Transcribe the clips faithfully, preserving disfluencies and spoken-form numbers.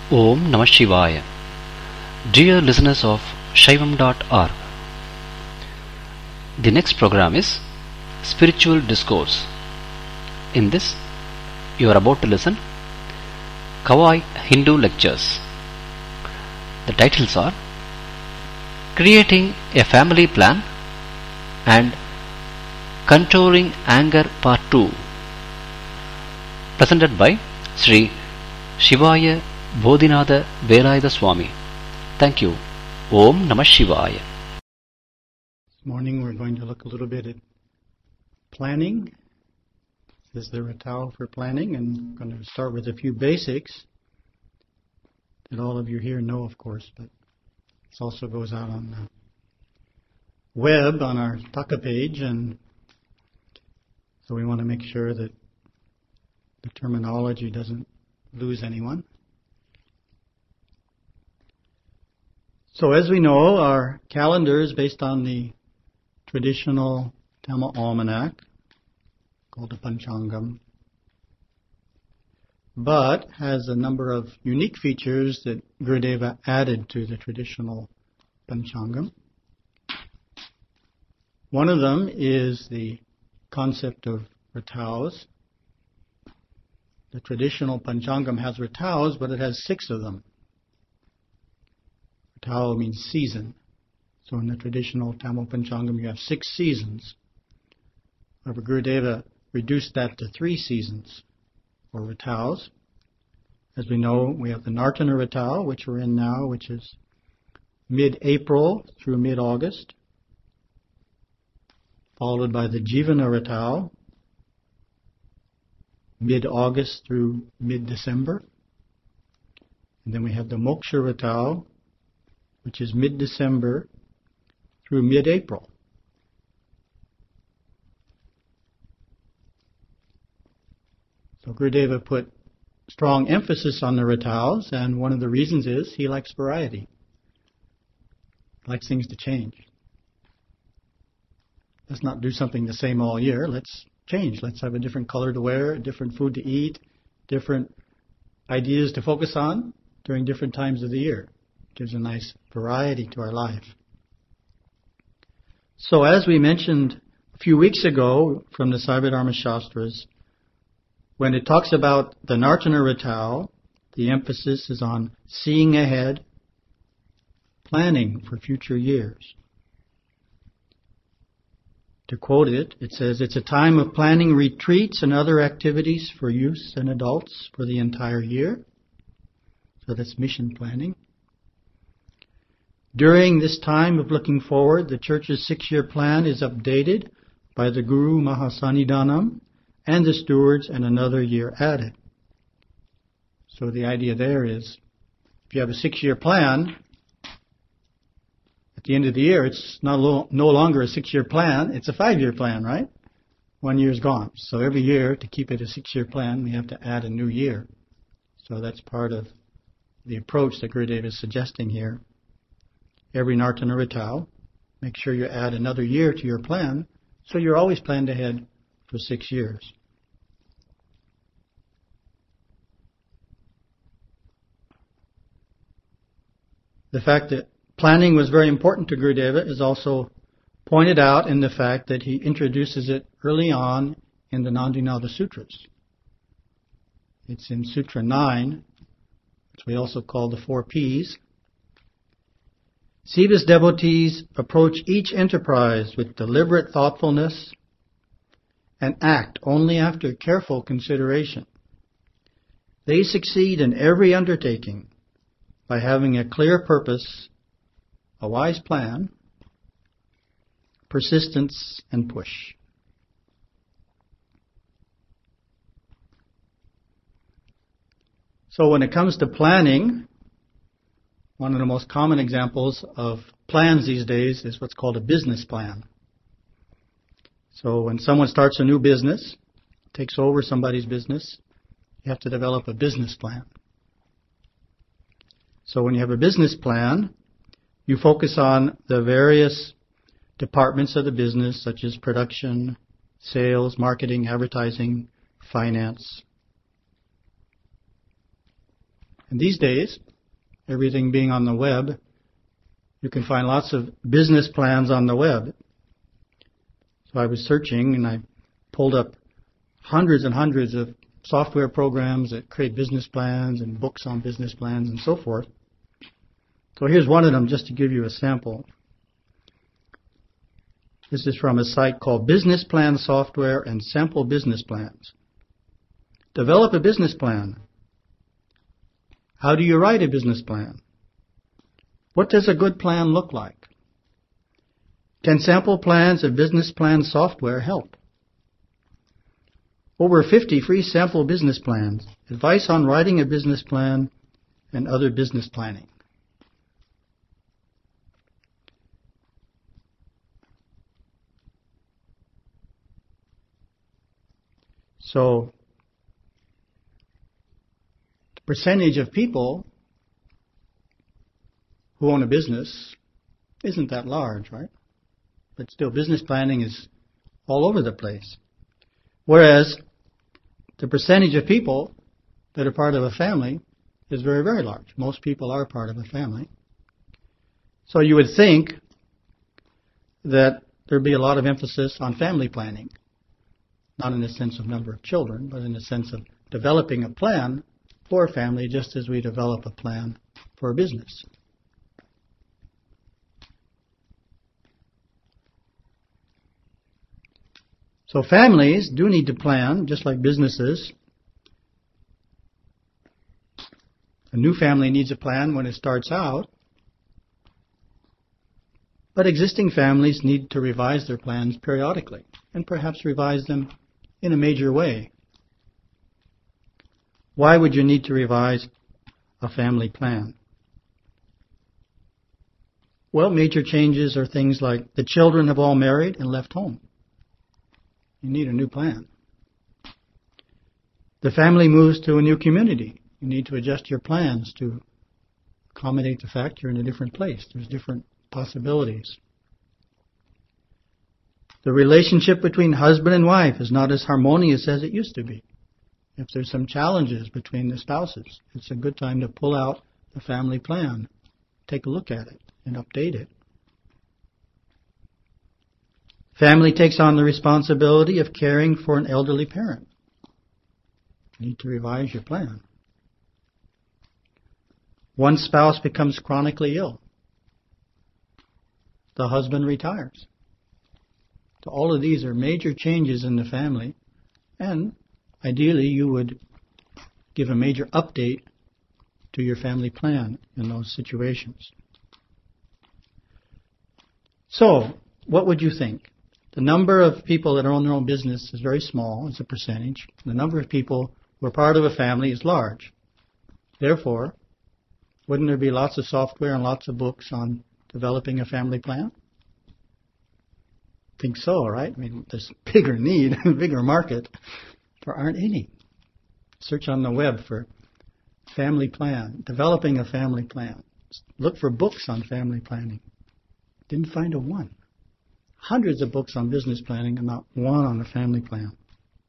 Om Namah Shivaya. Dear listeners of Shaivam dot org, the next program is Spiritual Discourse. In this, you are about to listen Kawai Hindu Lectures. The titles are Creating a Family Plan and Controlling Anger Part two, presented by Sri Shivaya Bodhinatha Velayatha Swami. Thank you. Om Namah Shivaya. This morning we're going to look a little bit at planning. Is there a towel for planning? And I'm going to start with a few basics that all of you here know, of course, but this also goes out on the web on our Taka page, and so we want to make sure that the terminology doesn't lose anyone. So as we know, our calendar is based on the traditional Tamil almanac called the Panchangam, but has a number of unique features that Gurudeva added to the traditional Panchangam. One of them is the concept of ritaus. The traditional Panchangam has ritaus, but it has six of them. Ritau means season. So in the traditional Tamil Panchangam, you have six seasons. However, Gurudeva reduced that to three seasons for ritaus. As we know, we have the Nartana Ritau, which we're in now, which is mid-April through mid-August, followed by the Jivana Ritau, mid-August through mid-December. And then we have the Moksha Ritau, which is mid-December through mid-April. So Gurudeva put strong emphasis on the ritaus, and one of the reasons is he likes variety. He likes things to change. Let's not do something the same all year. Let's change. Let's have a different color to wear, different food to eat, different ideas to focus on during different times of the year. It gives a nice variety to our life. So as we mentioned a few weeks ago from the Sarvadharma Shastras, when it talks about the Nartana Ritau, the emphasis is on seeing ahead, planning for future years. To quote it, it says, it's a time of planning retreats and other activities for youths and adults for the entire year. So that's mission planning. During this time of looking forward, the Church's six-year plan is updated by the Guru Mahasannidhanam and the stewards, and another year added. So the idea there is, if you have a six-year plan, at the end of the year, it's not lo- no longer a six-year plan, it's a five-year plan, right? One year's gone. So every year, to keep it a six-year plan, we have to add a new year. So that's part of the approach that Gurudeva is suggesting here. Every Nartana Ritau, make sure you add another year to your plan, so you're always planned ahead for six years. The fact that planning was very important to Gurudeva is also pointed out in the fact that he introduces it early on in the Nandinada Sutras. It's in Sutra nine, which we also call the four P's. Siva's devotees approach each enterprise with deliberate thoughtfulness and act only after careful consideration. They succeed in every undertaking by having a clear purpose, a wise plan, persistence, and push. So when it comes to planning, one of the most common examples of plans these days is what's called a business plan. So when someone starts a new business, takes over somebody's business, you have to develop a business plan. So when you have a business plan, you focus on the various departments of the business, such as production, sales, marketing, advertising, finance. And these days, everything being on the web, you can find lots of business plans on the web. So I was searching and I pulled up hundreds and hundreds of software programs that create business plans and books on business plans and so forth. So here's one of them just to give you a sample. This is from a site called Business Plan Software and Sample Business Plans. Develop a business plan. How do you write a business plan? What does a good plan look like? Can sample plans of business plan software help? Over fifty free sample business plans, advice on writing a business plan, and other business planning. So, the percentage of people who own a business isn't that large, right? But still, business planning is all over the place. Whereas the percentage of people that are part of a family is very, very large. Most people are part of a family. So you would think that there'd be a lot of emphasis on family planning, not in the sense of number of children, but in the sense of developing a plan for a family just as we develop a plan for a business. So families do need to plan, just like businesses. A new family needs a plan when it starts out, but existing families need to revise their plans periodically, and perhaps revise them in a major way. Why would you need to revise a family plan? Well, major changes are things like the children have all married and left home. You need a new plan. The family moves to a new community. You need to adjust your plans to accommodate the fact you're in a different place. There's different possibilities. The relationship between husband and wife is not as harmonious as it used to be. If there's some challenges between the spouses, it's a good time to pull out the family plan, take a look at it, and update it. Family takes on the responsibility of caring for an elderly parent. You need to revise your plan. One spouse becomes chronically ill. The husband retires. So all of these are major changes in the family, and ideally you would give a major update to your family plan in those situations. So, what would you think? The number of people that own their own business is very small as a percentage. The number of people who are part of a family is large. Therefore, wouldn't there be lots of software and lots of books on developing a family plan? I think so, right? I mean, there's bigger need, bigger market. There aren't any. Search on the web for family plan, developing a family plan. Look for books on family planning. Didn't find a one. Hundreds of books on business planning and not one on a family plan.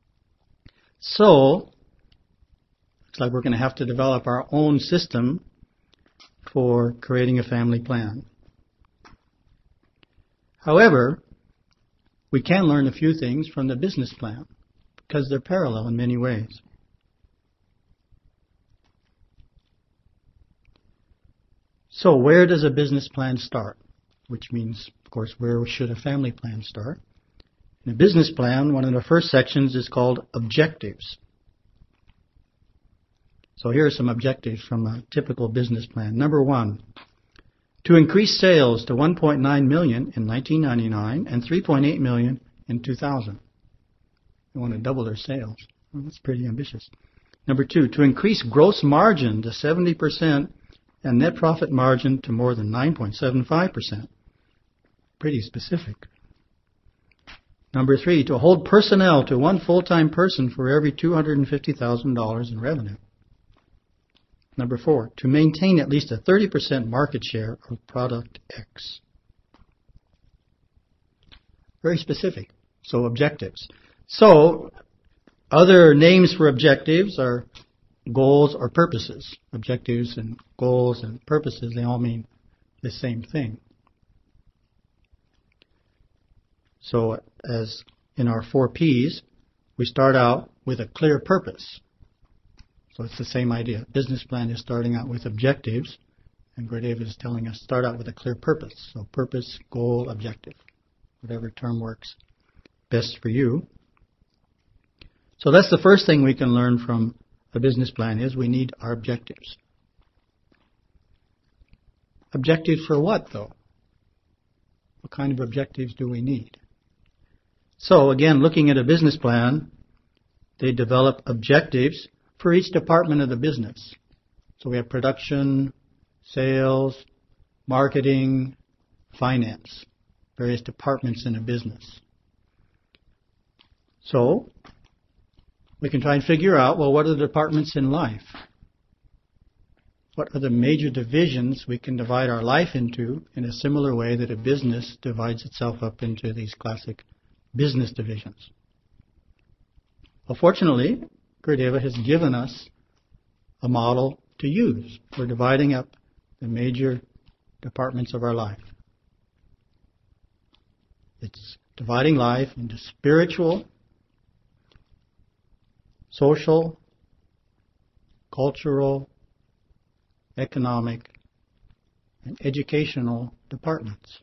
So, looks like we're going to have to develop our own system for creating a family plan. However, we can learn a few things from the business plan because they're parallel in many ways. So where does a business plan start? Which means, of course, where should a family plan start? In a business plan, one of the first sections is called objectives. So here are some objectives from a typical business plan. Number one, to increase sales to one point nine million in nineteen ninety-nine and three point eight million in two thousand. They want to double their sales. Well, that's pretty ambitious. Number two, to increase gross margin to seventy percent and net profit margin to more than nine point seven five percent. Pretty specific. Number three, to hold personnel to one full-time person for every two hundred fifty thousand dollars in revenue. Number four, to maintain at least a thirty percent market share of product X. Very specific. So objectives. So other names for objectives are goals or purposes. Objectives and goals and purposes, they all mean the same thing. So as in our four P's, we start out with a clear purpose. So it's the same idea. Business plan is starting out with objectives, and Gurdjieff is telling us start out with a clear purpose. So purpose, goal, objective, whatever term works best for you. So that's the first thing we can learn from a business plan is we need our objectives. Objectives for what, though? What kind of objectives do we need? So again, looking at a business plan, they develop objectives for each department of the business. So we have production, sales, marketing, finance, various departments in a business. So we can try and figure out, well, what are the departments in life? What are the major divisions we can divide our life into in a similar way that a business divides itself up into these classic business divisions? Well, fortunately, Gurdjieff has given us a model to use for dividing up the major departments of our life. It's dividing life into spiritual, social, cultural, economic, and educational departments.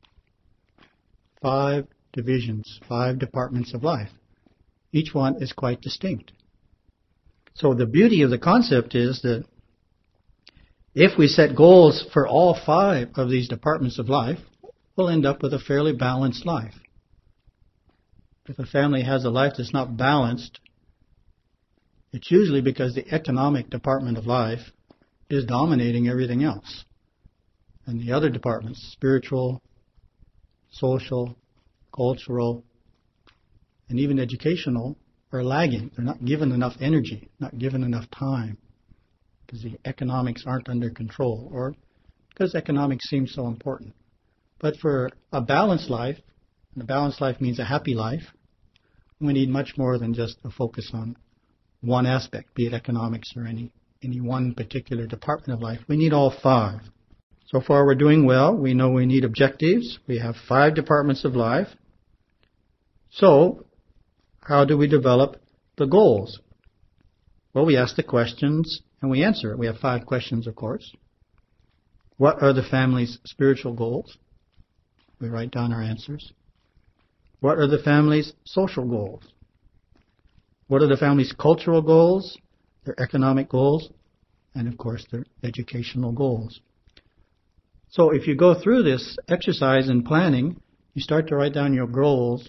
Five divisions, five departments of life. Each one is quite distinct. So the beauty of the concept is that if we set goals for all five of these departments of life, we'll end up with a fairly balanced life. If a family has a life that's not balanced, it's usually because the economic department of life is dominating everything else. And the other departments, spiritual, social, cultural, and even educational, are lagging. They're not given enough energy, not given enough time, because the economics aren't under control, or because economics seems so important. But for a balanced life, and a balanced life means a happy life, we need much more than just a focus on one aspect, be it economics or any, any one particular department of life. We need all five. So far we're doing well. We know we need objectives. We have five departments of life. So, how do we develop the goals? Well, we ask the questions and we answer it. We have five questions, of course. What are the family's spiritual goals? We write down our answers. What are the family's social goals? What are the family's cultural goals, their economic goals, and of course their educational goals? So if you go through this exercise in planning, you start to write down your goals.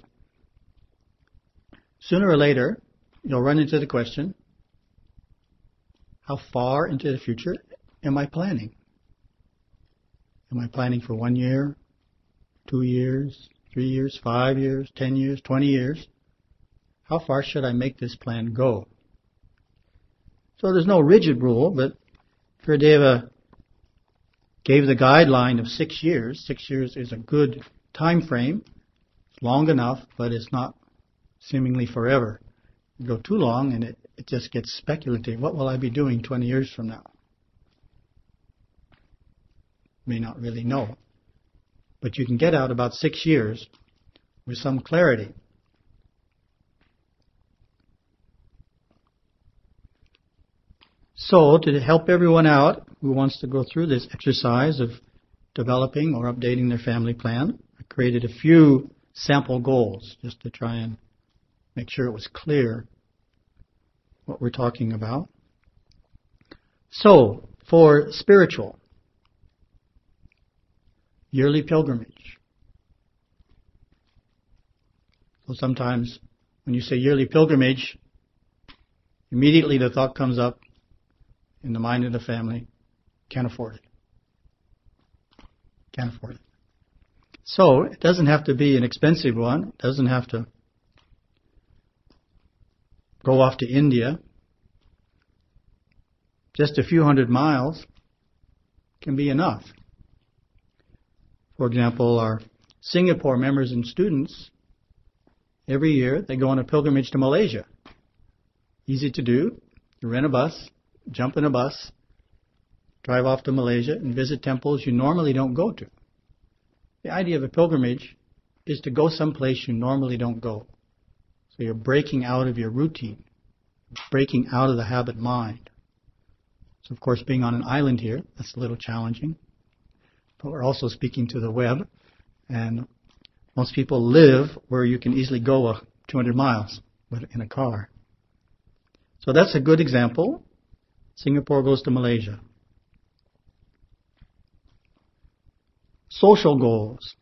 Sooner or later, you'll run into the question, how far into the future am I planning? Am I planning for one year, two years, three years, five years, ten years, twenty years? How far should I make this plan go? So there's no rigid rule, but Gurdjieff gave the guideline of six years. Six years is a good time frame. It's long enough, but it's not seemingly forever. You go too long and it, it just gets speculative. What will I be doing twenty years from now? May not really know. But you can get out about six years with some clarity. So, to help everyone out who wants to go through this exercise of developing or updating their family plan, I created a few sample goals just to try and make sure it was clear what we're talking about. So, for spiritual, yearly pilgrimage. So sometimes when you say yearly pilgrimage, immediately the thought comes up in the mind of the family, can't afford it. Can't afford it. So it doesn't have to be an expensive one. It doesn't have to go off to India. Just a few hundred miles can be enough. For example, our Singapore members and students, every year they go on a pilgrimage to Malaysia. Easy to do. You rent a bus, jump in a bus, drive off to Malaysia, and visit temples you normally don't go to. The idea of a pilgrimage is to go someplace you normally don't go. So you're breaking out of your routine, breaking out of the habit mind. So of course, being on an island here, that's a little challenging. But we're also speaking to the web, and most people live where you can easily go uh, two hundred miles in a car. So that's a good example. Singapore goes to Malaysia. Social goals.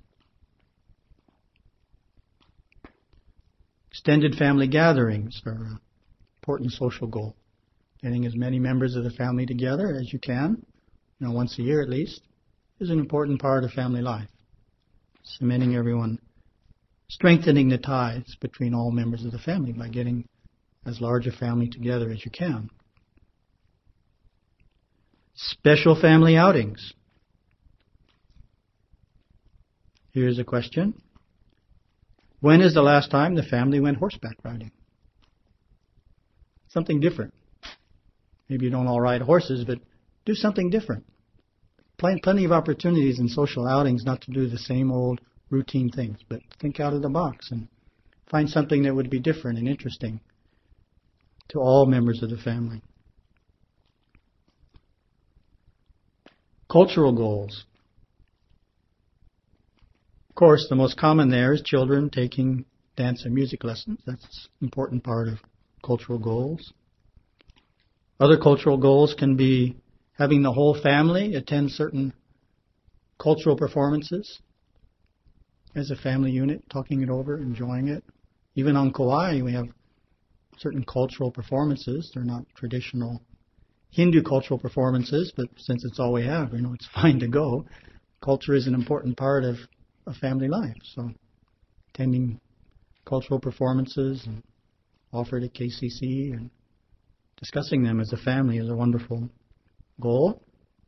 Extended family gatherings are an important social goal. Getting as many members of the family together as you can, you know, once a year at least, is an important part of family life. Cementing everyone, strengthening the ties between all members of the family by getting as large a family together as you can. Special family outings. Here's a question. When is the last time the family went horseback riding? Something different. Maybe you don't all ride horses, but do something different. Plenty of opportunities in social outings not to do the same old routine things, but think out of the box and find something that would be different and interesting to all members of the family. Cultural goals. Of course, the most common there is children taking dance and music lessons. That's an important part of cultural goals. Other cultural goals can be having the whole family attend certain cultural performances as a family unit, talking it over, enjoying it. Even on Kauai, we have certain cultural performances. They're not traditional Hindu cultural performances, but since it's all we have, you know, it's fine to go. Culture is an important part of a family life. So attending cultural performances and offered at K C C and discussing them as a family is a wonderful goal.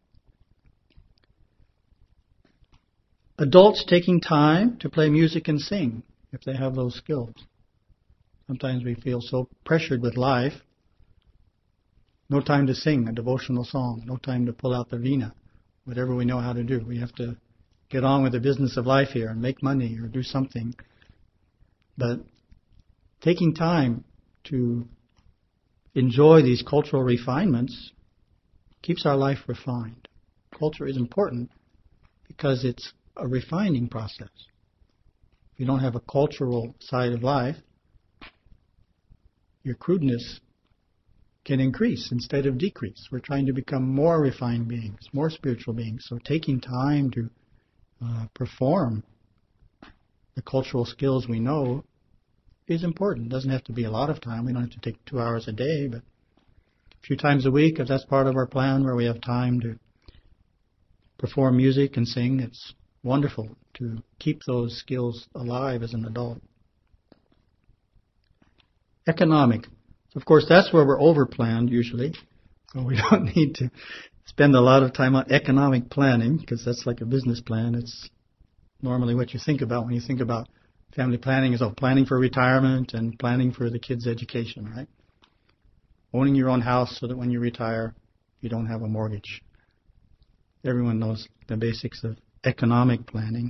Adults taking time to play music and sing if they have those skills. Sometimes we feel so pressured with life. No time to sing a devotional song. No time to pull out the veena. Whatever we know how to do. We have to get on with the business of life here and make money or do something. But taking time to enjoy these cultural refinements keeps our life refined. Culture is important because it's a refining process. If you don't have a cultural side of life, your crudeness can increase instead of decrease. We're trying to become more refined beings, more spiritual beings. So taking time to uh, perform the cultural skills we know is important. It doesn't have to be a lot of time. We don't have to take two hours a day, but a few times a week, if that's part of our plan where we have time to perform music and sing, it's wonderful to keep those skills alive as an adult. Economic. So of course, that's where we're over-planned usually. So we don't need to spend a lot of time on economic planning because that's like a business plan. It's normally what you think about when you think about family planning is oh, planning for retirement and planning for the kids' education, right? Owning your own house so that when you retire, you don't have a mortgage. Everyone knows the basics of economic planning.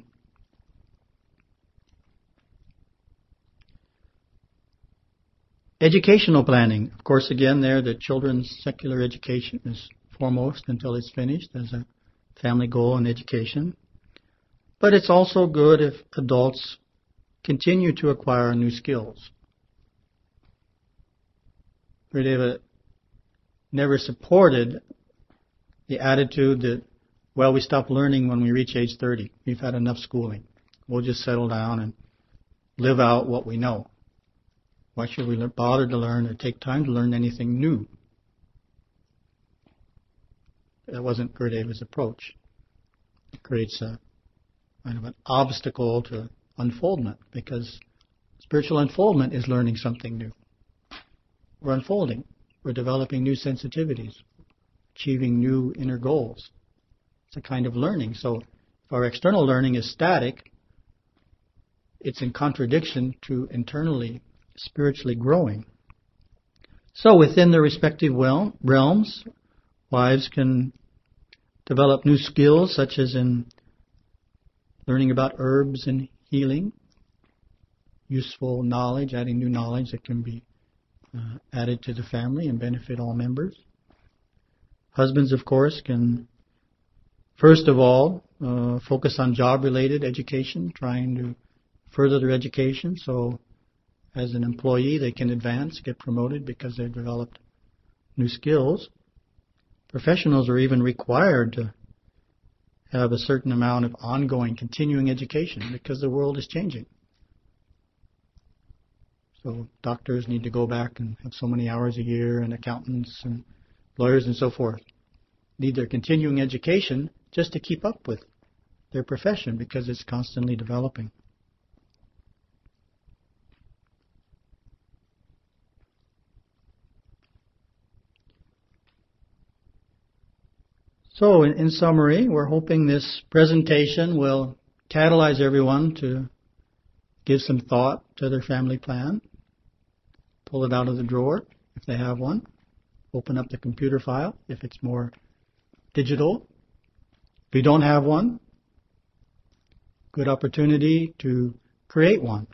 Educational planning. Of course, again, there the children's secular education is foremost until it's finished as a family goal in education. But it's also good if adults continue to acquire new skills. Gurudeva never supported the attitude that, well, we stop learning when we reach age thirty. We've had enough schooling. We'll just settle down and live out what we know. Why should we bother to learn or take time to learn anything new? That wasn't Gurudeva's approach. It creates a kind of an obstacle to unfoldment because spiritual unfoldment is learning something new. We're unfolding. We're developing new sensitivities, achieving new inner goals. It's a kind of learning. So if our external learning is static, it's in contradiction to internally, spiritually growing. So within their respective well, realms, wives can develop new skills such as in learning about herbs and healing, useful knowledge, adding new knowledge that can be uh, added to the family and benefit all members. Husbands, of course, can first of all uh, focus on job-related education, trying to further their education. So as an employee, they can advance, get promoted because they've developed new skills. Professionals are even required to have a certain amount of ongoing, continuing education because the world is changing. So doctors need to go back and have so many hours a year, and accountants and lawyers and so forth need their continuing education just to keep up with their profession because it's constantly developing. So in, in summary, we're hoping this presentation will catalyze everyone to give some thought to their family plan, pull it out of the drawer if they have one, open up the computer file if it's more digital. If you don't have one, good opportunity to create one.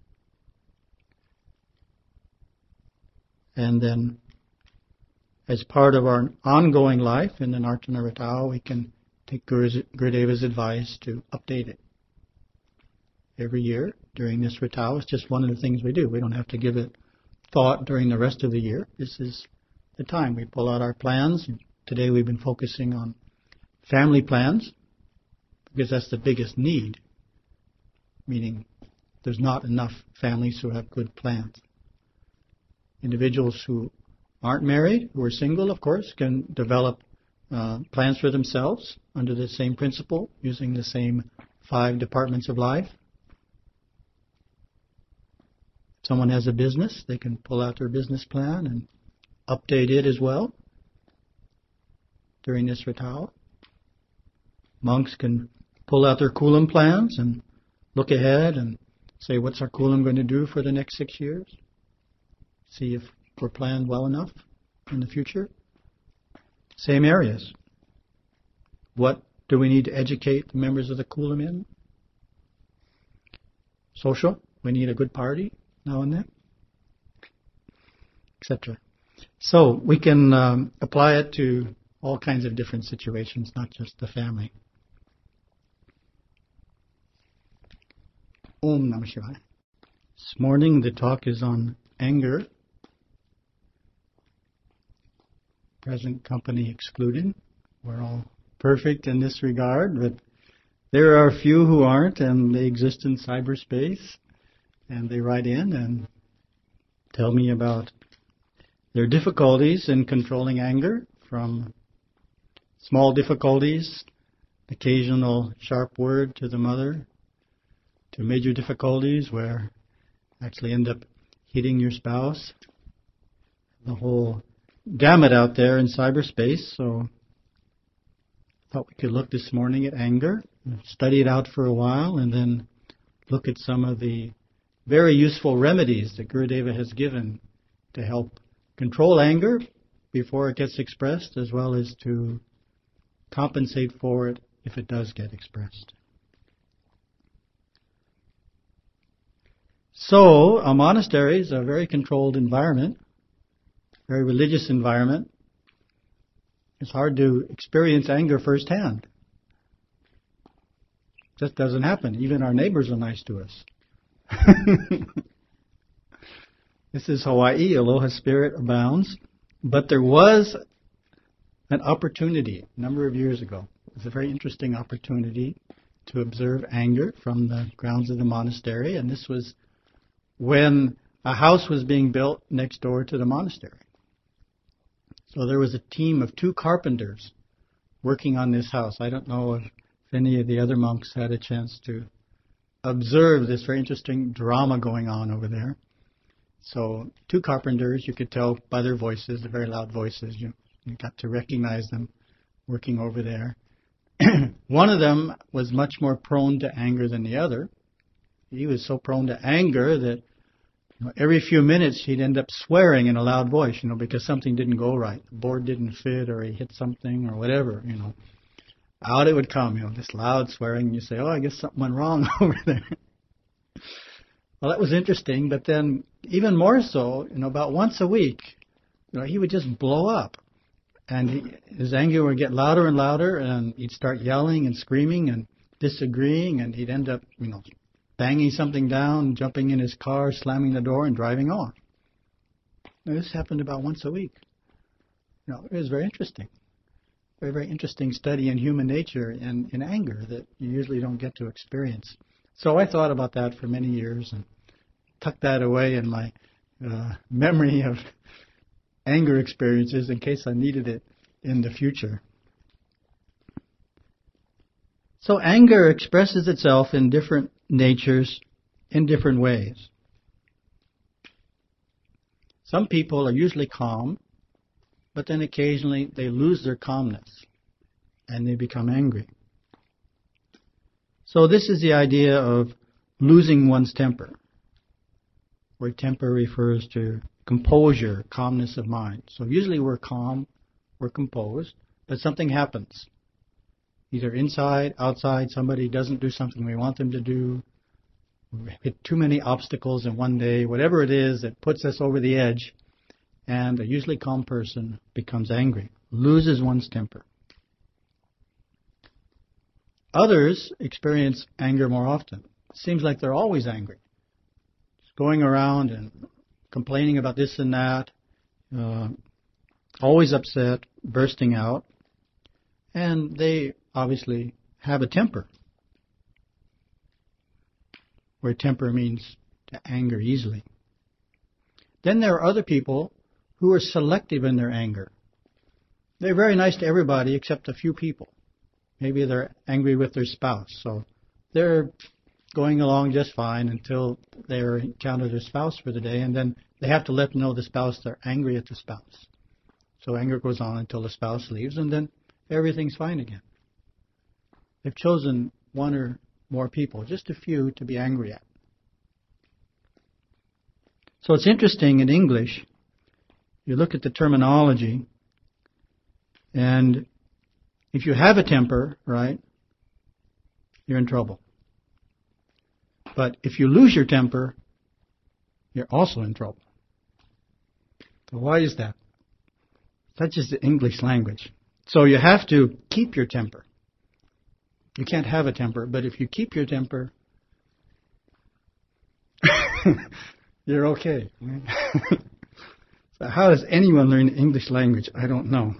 And then as part of our ongoing life in the Nartana Ratao, we can take Gurudeva's advice to update it every year during this Ratao. It's just one of the things we do. We don't have to give it thought during the rest of the year. This is the time we pull out our plans. Today we've been focusing on family plans because that's the biggest need, meaning there's not enough families who have good plans. Individuals who aren't married, who are single, of course, can develop uh, plans for themselves under the same principle, using the same five departments of life. If someone has a business, they can pull out their business plan and update it as well during this Ratao. Monks can pull out their Kulam plans and look ahead and say, what's our Kulam going to do for the next six years? See if we're planned well enough in the future. Same areas. What do we need to educate the members of the Kulam in? Social. We need a good party now and then, et cetera. So we can um, apply it to all kinds of different situations, not just the family. Om Namah Shivaya. This morning the talk is on anger. Present company excluded. We're all perfect in this regard, but there are a few who aren't, and they exist in cyberspace, and they write in and tell me about their difficulties in controlling anger, from small difficulties, occasional sharp word to the mother, to major difficulties where actually end up hitting your spouse. The whole gamut out there in cyberspace. So I thought we could look this morning at anger, study it out for a while, and then look at some of the very useful remedies that Gurudeva has given to help control anger before it gets expressed, as well as to compensate for it if it does get expressed. So a monastery is a very controlled environment, very religious environment. It's hard to experience anger firsthand. It just doesn't happen. Even our neighbors are nice to us. This is Hawaii. Aloha spirit abounds. But there was an opportunity a number of years ago. It was a very interesting opportunity to observe anger from the grounds of the monastery. And this was when a house was being built next door to the monastery. So there was a team of two carpenters working on this house. I don't know if any of the other monks had a chance to observe this very interesting drama going on over there. So two carpenters, you could tell by their voices, the very loud voices, you, you got to recognize them working over there. One of them was much more prone to anger than the other. He was so prone to anger that You know, every few minutes he'd end up swearing in a loud voice, you know, because something didn't go right. The board didn't fit, or he hit something, or whatever, you know. Out it would come, you know, this loud swearing, and you say, oh, I guess something went wrong over there. Well, that was interesting, but then even more so, you know, about once a week, you know, he would just blow up. And he, his anger would get louder and louder, and he'd start yelling and screaming and disagreeing, and he'd end up, you know, banging something down, jumping in his car, slamming the door, and driving off. Now, this happened about once a week. You know, it was very interesting. Very, very interesting study in human nature and in anger that you usually don't get to experience. So I thought about that for many years and tucked that away in my uh, memory of anger experiences in case I needed it in the future. So anger expresses itself in different natures, in different ways. Some people are usually calm, but then occasionally they lose their calmness and they become angry. So this is the idea of losing one's temper, where temper refers to composure, calmness of mind. So usually we're calm, we're composed, but something happens. Either inside, outside, somebody doesn't do something we want them to do, we hit too many obstacles in one day, whatever it is that puts us over the edge, and a usually calm person becomes angry, loses one's temper. Others experience anger more often. It seems like they're always angry. Just going around and complaining about this and that, uh, always upset, bursting out, and they obviously have a temper, where temper means to anger easily. Then there are other people who are selective in their anger. They're very nice to everybody except a few people. Maybe they're angry with their spouse, so they're going along just fine until they encounter their spouse for the day, and then they have to let them know the spouse they're angry at the spouse. So anger goes on until the spouse leaves, and then everything's fine again. They've chosen one or more people, just a few, to be angry at. So it's interesting in English, you look at the terminology, and if you have a temper, right, you're in trouble. But if you lose your temper, you're also in trouble. So why is that? That's just the English language. So you have to keep your temper. You can't have a temper, but if you keep your temper, you're okay. So how does anyone learn the English language? I don't know.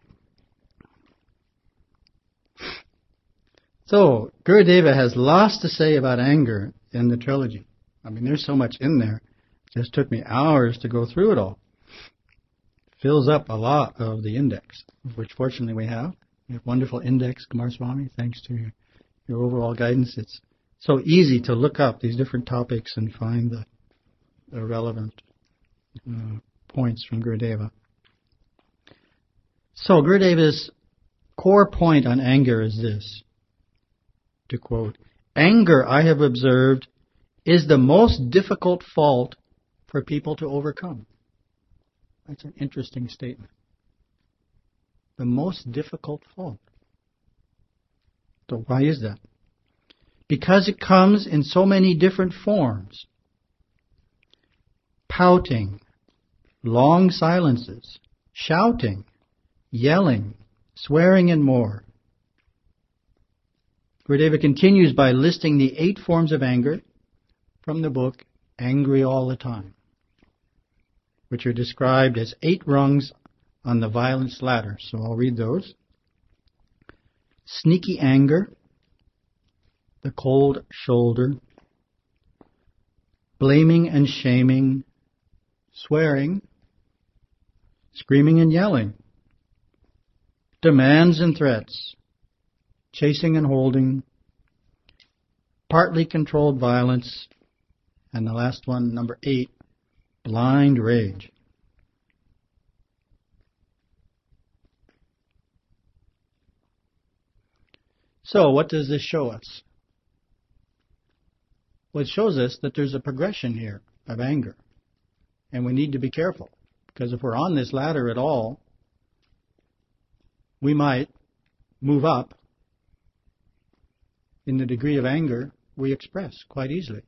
So, Gurudeva has lots to say about anger in the trilogy. I mean, there's so much in there. It just took me hours to go through it all. It fills up a lot of the index, which fortunately we have. We have a wonderful index, Kumaraswamy, thanks to your, your overall guidance. It's so easy to look up these different topics and find the, the relevant uh, points from Gurudeva. So, Gurudeva's core point on anger is this. To quote, anger, I have observed, is the most difficult fault for people to overcome. That's an interesting statement. The most difficult fault. So why is that? Because it comes in so many different forms. Pouting, long silences, shouting, yelling, swearing, and more. Gurudeva continues by listing the eight forms of anger from the book Angry All the Time, which are described as eight rungs on the violence ladder. So I'll read those. Sneaky anger, the cold shoulder, blaming and shaming, swearing, screaming and yelling, demands and threats, chasing and holding, partly controlled violence, and the last one, number eight, blind rage. So, what does this show us? Well, it shows us that there's a progression here of anger. And we need to be careful, because if we're on this ladder at all, we might move up in the degree of anger we express quite easily.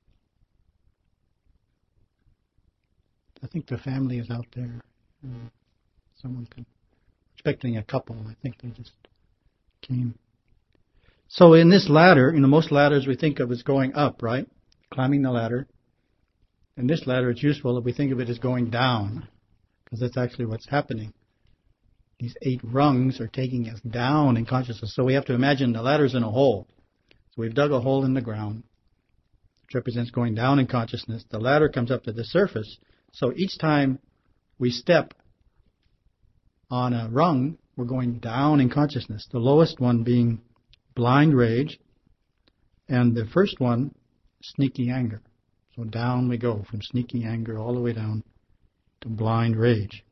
I think the family is out there. Uh, someone can, expecting a couple. I think they just came. So in this ladder, you know, most ladders we think of as going up, right? Climbing the ladder. In this ladder, it's useful if we think of it as going down, because that's actually what's happening. These eight rungs are taking us down in consciousness. So we have to imagine the ladder's in a hole. So we've dug a hole in the ground, which represents going down in consciousness. The ladder comes up to the surface. So each time we step on a rung, we're going down in consciousness. The lowest one being blind rage, and the first one, sneaky anger. So down we go from sneaky anger all the way down to blind rage.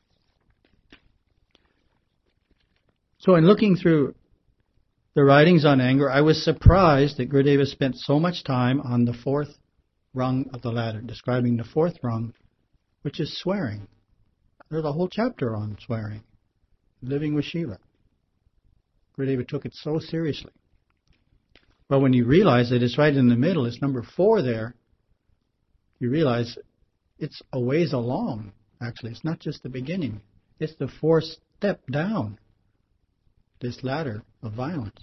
So in looking through the writings on anger, I was surprised that Gurudeva spent so much time on the fourth rung of the ladder, describing the fourth rung, which is swearing. There's a whole chapter on swearing, living with Shiva. Gurudeva took it so seriously. But when you realize that it's right in the middle, it's number four there, you realize it's a ways along, actually. It's not just the beginning. It's the fourth step down this ladder of violence.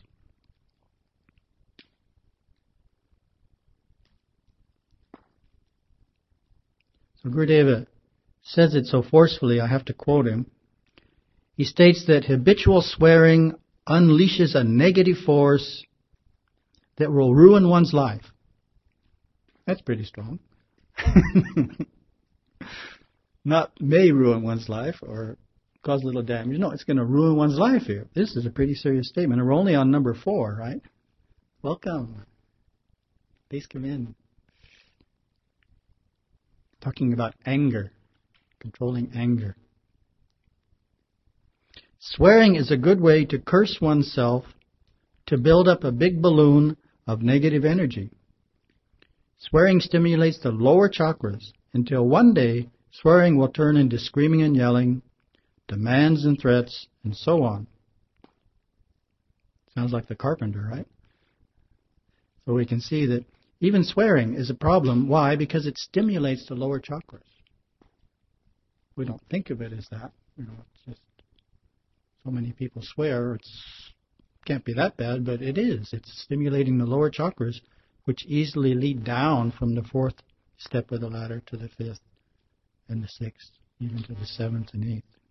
So Gurudeva says it so forcefully, I have to quote him. He states that habitual swearing unleashes a negative force that will ruin one's life. That's pretty strong. Not may ruin one's life or cause a little damage. No, it's going to ruin one's life here. This is a pretty serious statement. And we're only on number four, right? Welcome. Please come in. Talking about anger, controlling anger. Swearing is a good way to curse oneself, to build up a big balloon of negative energy. Swearing stimulates the lower chakras until one day swearing will turn into screaming and yelling, demands and threats, and so on. Sounds like the carpenter, right? So we can see that even swearing is a problem. Why? Because it stimulates the lower chakras. We don't think of it as that. You know, it's just so many people swear. It's can't be that bad, but it is. It's stimulating the lower chakras, which easily lead down from the fourth step of the ladder to the fifth and the sixth, even to the seventh and eighth.